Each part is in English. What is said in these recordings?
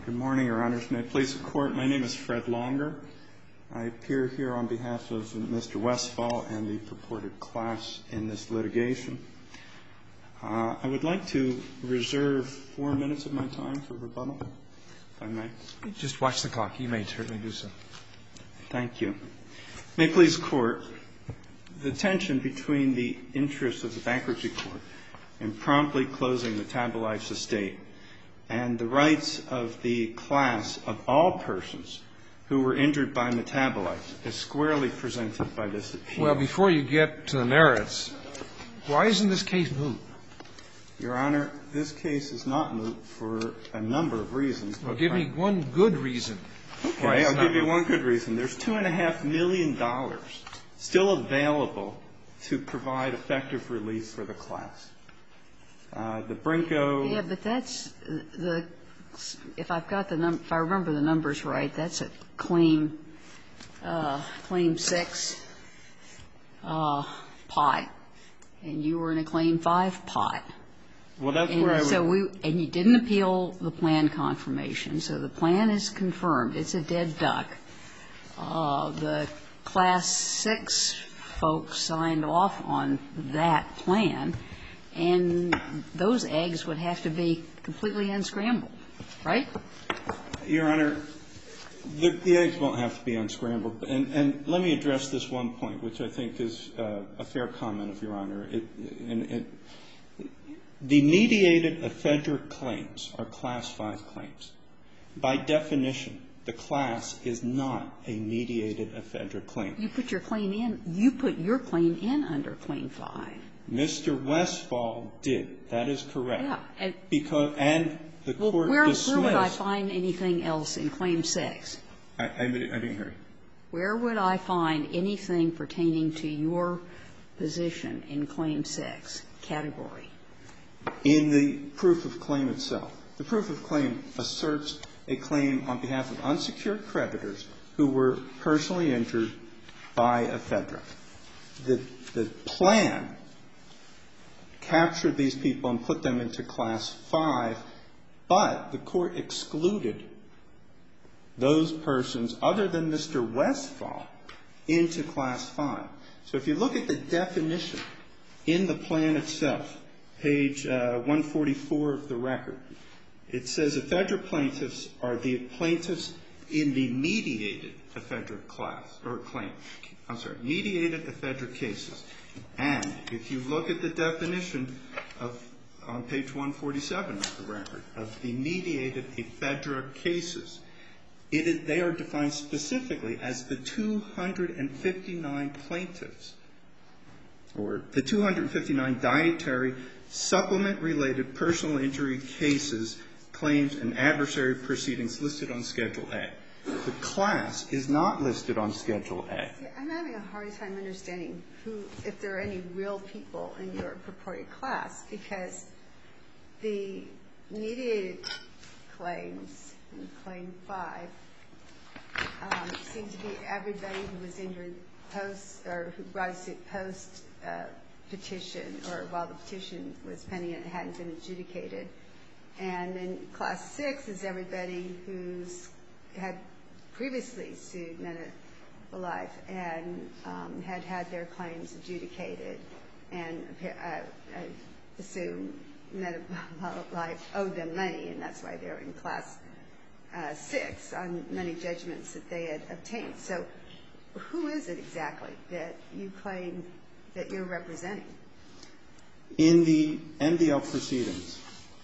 Good morning, Your Honors. May it please the Court, my name is Fred Longer. I appear here on behalf of Mr. Westfall and the purported class in this litigation. I would like to reserve 4 minutes of my time for rebuttal, if I may. Just watch the clock. You may certainly do so. Thank you. May it please the Court, the tension between the interests of the Bankruptcy Court in promptly closing Metabolife's estate and the rights of the class of all persons who were injured by Metabolife is squarely presented by this appeal. Well, before you get to the merits, why isn't this case moot? Your Honor, this case is not moot for a number of reasons. Well, give me one good reason. Okay, I'll give you one good reason. There's $2.5 million still available to provide effective relief for the class. The Brinko. Yeah, but that's the, if I've got the if I remember the numbers right, that's a claim 6 pot, and you were in a claim 5 pot. Well, that's where I would. And you didn't appeal the plan confirmation, so the plan is confirmed. It's a dead duck. The class 6 folks signed off on that plan, and those eggs would have to be completely unscrambled, right? Your Honor, the eggs won't have to be unscrambled. And let me address this one point, which I think is a fair comment of Your Honor. The mediated ephedra claims are class 5 claims. By definition, the class is not a mediated ephedra claim. You put your claim in. You put your claim in under claim 5. Mr. Westfall did. That is correct. Yeah. And the Court dismissed. Where would I find anything else in claim 6? I didn't hear you. Where would I find anything pertaining to your position in claim 6 category? In the proof of claim itself. The proof of claim asserts a claim on behalf of unsecured creditors who were personally injured by ephedra. The plan captured these people and put them into class 5, but the Court excluded those persons other than Mr. Westfall into class 5. So if you look at the definition in the plan itself, page 144 of the record, it says ephedra plaintiffs are the plaintiffs in the mediated ephedra class, or claim. I'm sorry, mediated ephedra cases. And if you look at the definition of, on page 147 of the record, of the mediated ephedra cases, they are defined specifically as the 259 plaintiffs, or the 259 dietary supplement-related personal injury cases, claims, and adversary proceedings listed on Schedule A. The class is not listed on Schedule A. I'm having a hard time understanding who, if there are any real people in your purported class, because the mediated claims in Claim 5 seem to be everybody who was injured post, or who brought a suit post petition, or while the petition was pending and it hadn't been adjudicated. And then Class 6 is everybody who's had previously sued Metabolife and had had their claims adjudicated, and I assume Metabolife owed them money, and that's why they're in Class 6 on money judgments that they had obtained. So who is it exactly that you claim that you're representing? In the MDL proceedings,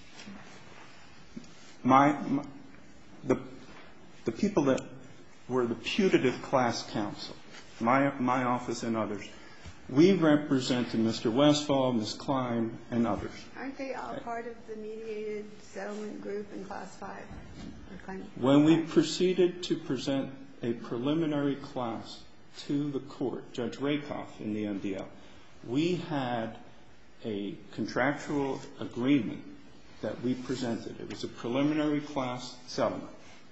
the people that were the putative class counsel, my office and others, we represented Mr. Westfall, Ms. Klein, and others. Aren't they all part of the mediated settlement group in Class 5? When we proceeded to present a preliminary class to the court, Judge Rakoff in the MDL, we had a contractual agreement that we presented. It was a preliminary class settlement.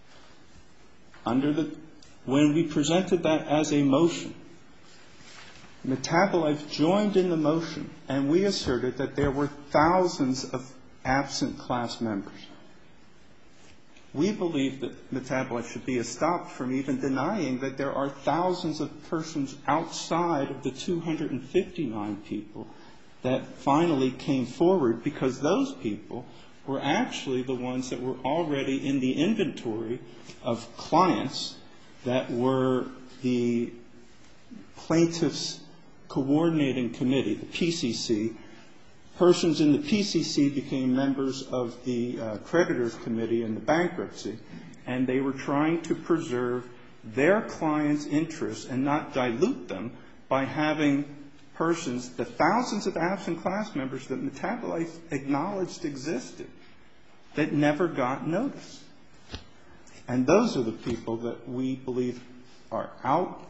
When we presented that as a motion, Metabolife joined in the motion, and we asserted that there were thousands of absent class members. we believe that Metabolites should be stopped from even denying that there are thousands of persons outside of the 259 people that finally came forward, because those people were actually the ones that were already in the inventory of clients that were the plaintiff's coordinating committee, the PCC. Persons in the PCC became members of the creditors committee in the bankruptcy, and they were trying to preserve their clients' interests and not dilute them by having persons, the thousands of absent class members that Metabolites acknowledged existed, that never got notice. And those are the people that we believe are out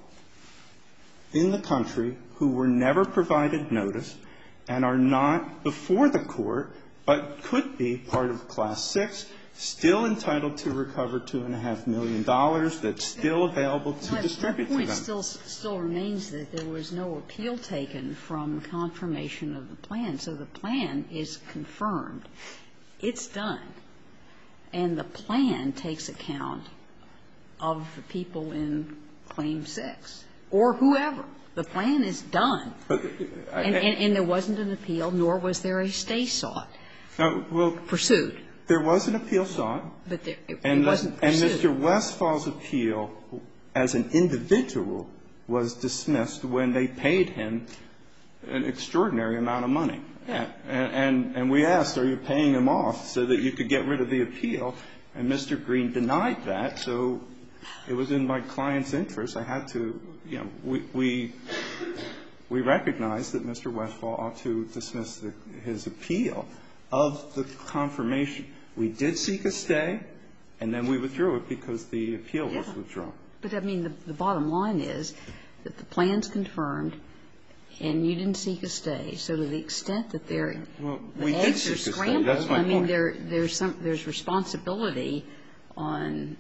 in the country who were never provided notice and are not before the court, but could be part of Class 6, still entitled to recover $2.5 million that's still available to distribute to them. My point still remains that there was no appeal taken from confirmation of the plan. So the plan is confirmed. It's done. And the plan takes account of the people in Claim 6 or whoever. The plan is done. And there wasn't an appeal, nor was there a stay sought, pursued. There was an appeal sought. But it wasn't pursued. And Mr. Westfall's appeal as an individual was dismissed when they paid him an extraordinary amount of money. Yeah. And we asked, are you paying him off so that you could get rid of the appeal? And Mr. Green denied that, so it was in my client's interest. I had to, you know, we recognized that Mr. Westfall ought to dismiss his appeal of the confirmation. We did seek a stay, and then we withdrew it because the appeal was withdrawn. But, I mean, the bottom line is that the plan's confirmed, and you didn't seek a stay. So to the extent that the eggs are scrambled, That's my I mean, point. there's responsibility on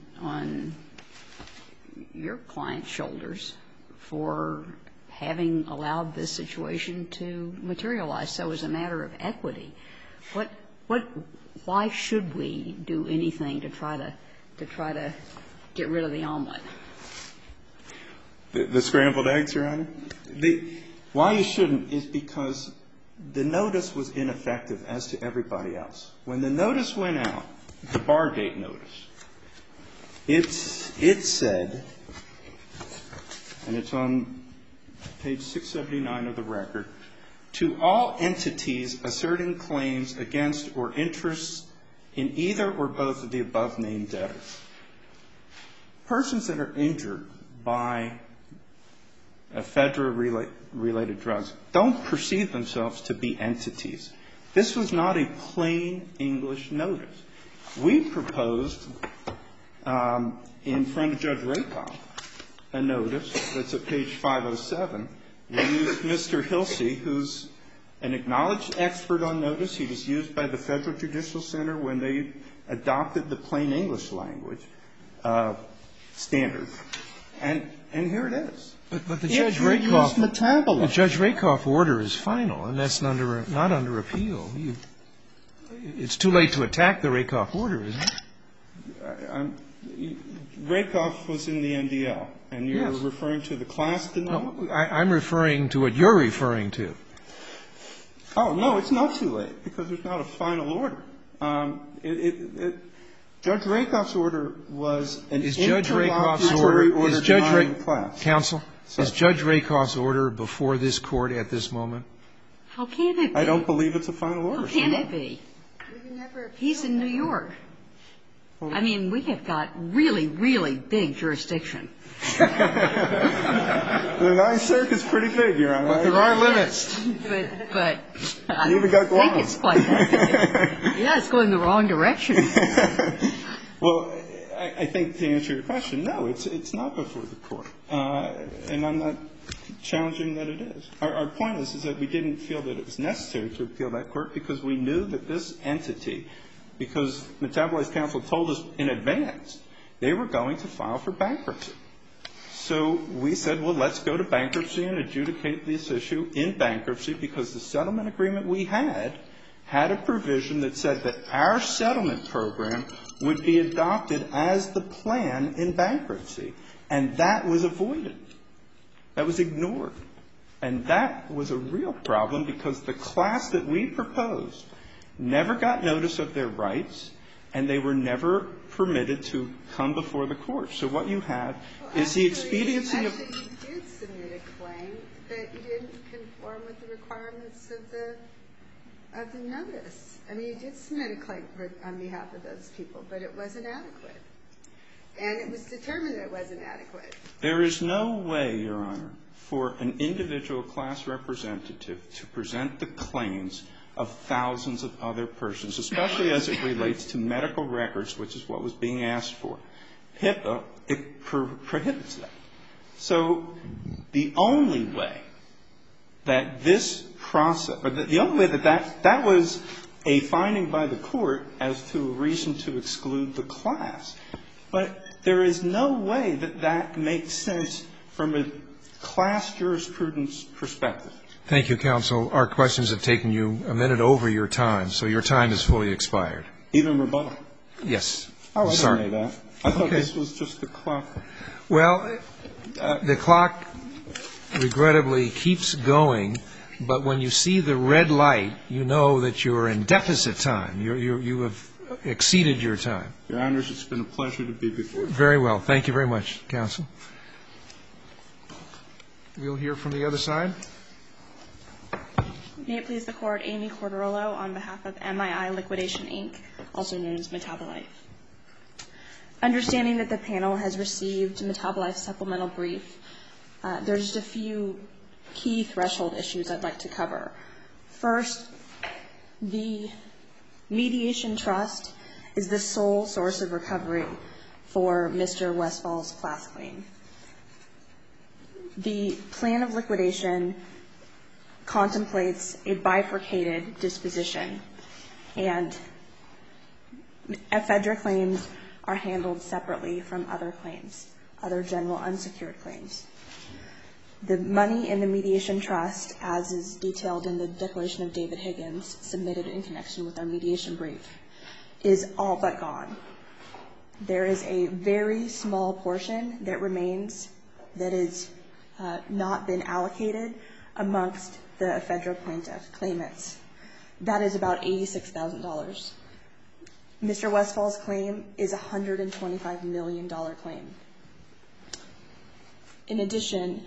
your client's shoulders for having allowed this situation to materialize. So as a matter of equity, why should we do anything to try to get rid of the omelet? The scrambled eggs, Your Honor? Why you shouldn't is because the notice was ineffective as to everybody else. When the notice went out, the bar date notice, it said, and it's on page 679 of the record, to all entities asserting claims against or interests in either or both of the above-named debtors. Persons that are injured by ephedra-related drugs don't perceive themselves to be entities. This was not a plain English notice. We proposed, in front of Judge Rakoff, a notice that's at page 507. We used Mr. Hilsey, who's an acknowledged expert on notice. He was used by the Federal Judicial Center when they adopted the plain English language standard. And here it is. But the Judge Rakoff order is final, and that's not under appeal. It's too late to attack the Rakoff order, isn't it? Rakoff was in the NDL, and you're referring to the class denial? No, I'm referring to what you're referring to. Oh, no, it's not too late, because there's not a final order. Judge Rakoff's order was an interlocutory order denying the class. Counsel, is Judge Rakoff's order before this Court at this moment? How can it be? I don't believe it's a final order. How can it be? He's in New York. I mean, we have got really, really big jurisdiction. The Ninth Circuit's pretty big, Your Honor. But there are limits. But I you even got don't think it's quite that big. Yeah, it's going the wrong direction. Well, I think to answer your question, no, it's not before the Court. And I'm not challenging that it is. Our point is that we didn't feel that it was necessary to appeal that court because we knew that this entity, because Metabolized Counsel told us in advance, they were going to file for bankruptcy. So we said, well, let's go to bankruptcy and adjudicate this issue in bankruptcy because the settlement agreement we had had a provision that said that our settlement program would be adopted as the plan in bankruptcy, and that was avoided. That was ignored. And that was a real problem because the class that we proposed never got notice of their rights, and they were never permitted to come before the court. So what you have is the expediency of... Actually, you did submit a claim that you didn't conform with the requirements of the notice. I mean, you did submit a claim on behalf of those people, but it wasn't adequate. And it was determined that it wasn't adequate. There is no way, Your Honor, for an individual class representative to present the claims of thousands of other persons, especially as it relates to medical records, which is what was being asked for. HIPAA, it prohibits that. So the only way that this process, or the only way that was a finding by the court as to a reason to exclude the class. But there is no way that that makes sense from a class jurisprudence perspective. Thank you, counsel. Our questions have taken you a minute over your time, so your time is fully expired. Even rebuttal? Yes. Oh, I sorry. didn't know that. I thought this was just the clock. Well, the clock regrettably keeps going, but when you see the red light, you know that you're in deficit time. You have exceeded your time. Your Honors, it's been a pleasure to be before you. Very well. Thank you very much, counsel. We'll hear from the other side. May it please the Court, Amy Corderolo on behalf of MII Liquidation, Inc., also known as Metabolife. Understanding that the panel has received Metabolife's supplemental brief, there's just a few key threshold issues I'd like to cover. First, the mediation trust is the sole source of recovery for Mr. Westfall's class claim. The plan of liquidation contemplates a bifurcated disposition, and ephedra claims are handled separately from other claims, other general unsecured claims. The money in the mediation trust, as is detailed in the Declaration of David Higgins, submitted in connection with our mediation brief, is all but gone. There is a very small portion that remains that is not been allocated amongst the ephedra plaintiff claimants. That is about $86,000. Mr. Westfall's claim is a $125 million claim. In addition,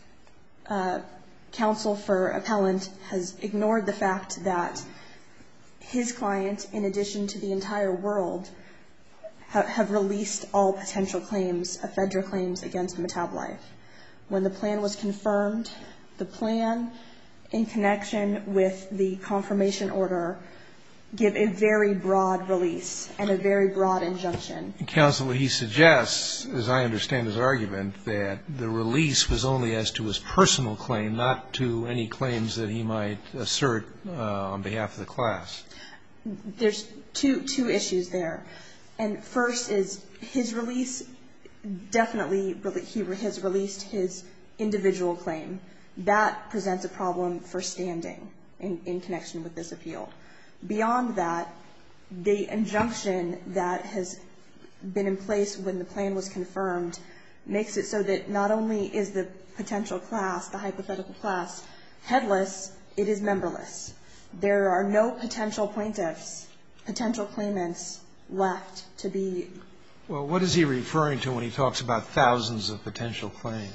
counsel for appellant has ignored the fact that his client, in addition to the entire world, have released all potential claims, ephedra claims, against Metabolife. When the plan was confirmed, the plan, in connection with the confirmation order, give a very broad release and a very broad injunction. Counsel, he suggests, as I understand his argument, that the release was only as to his personal claim, not to any claims that he might assert on behalf of the class. There's two issues there. And first is his release, definitely he has released his individual claim. That presents a problem for standing in connection with this appeal. Beyond that, the injunction that has been in place when the plan was confirmed makes it so that not only is the potential class, the hypothetical class, headless, it is memberless. There are no potential plaintiffs, potential claimants left to be. Well, what is he referring to when he talks about thousands of potential claims?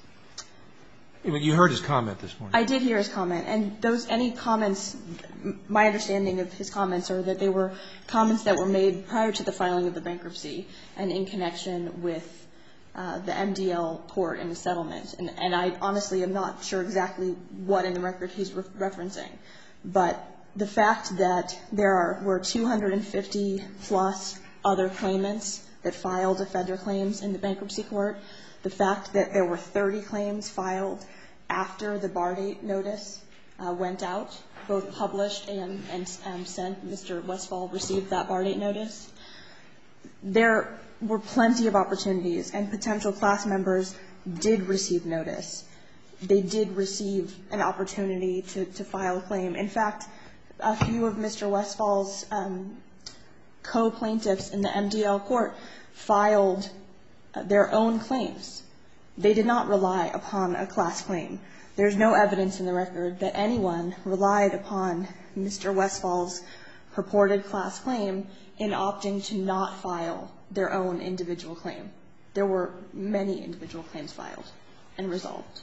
You heard his comment this morning. I did hear his comment. And any comments, my understanding of his comments are that they were comments that were made prior to the filing of the bankruptcy and in connection with the MDL court and the settlement. And I honestly am not sure exactly what in the record he's referencing. But the fact that there were 250 plus other claimants that filed ephedra claims in the bankruptcy court, the fact that there were 30 claims filed after the bar date notice went out, both published and sent, Mr. Westfall received that bar date notice. There were plenty of opportunities, and potential class members did receive notice. They did receive an opportunity to file a claim. In fact, a few of Mr. Westfall's co-plaintiffs in the MDL court filed their own claims. They did not rely upon a class claim. There's no evidence in the record that anyone relied upon Mr. Westfall's purported class claim in opting to not file their own individual claim. There were many individual claims filed and resolved.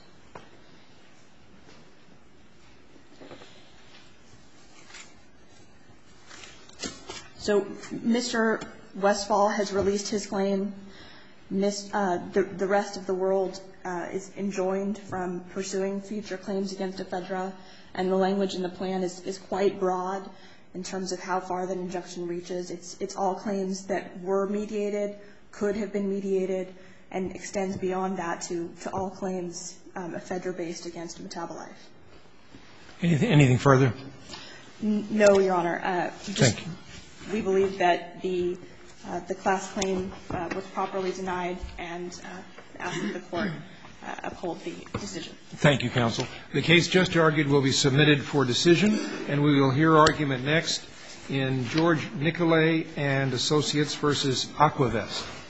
So Mr. Westfall has released his claim. The rest of the world is enjoined from pursuing future claims against ephedra, and the language in the plan is quite broad in terms of how far that injunction reaches. It's all claims that were mediated, could have been mediated, and extends beyond that to all claims ephedra-based against Metabolife. Anything further? No, Your Honor. Thank you. We believe that the class claim was properly denied and ask that the Court uphold the decision. Thank you, counsel. The case just argued will be submitted for decision, and we will hear argument next in George Nicolay and Associates versus Aquavest.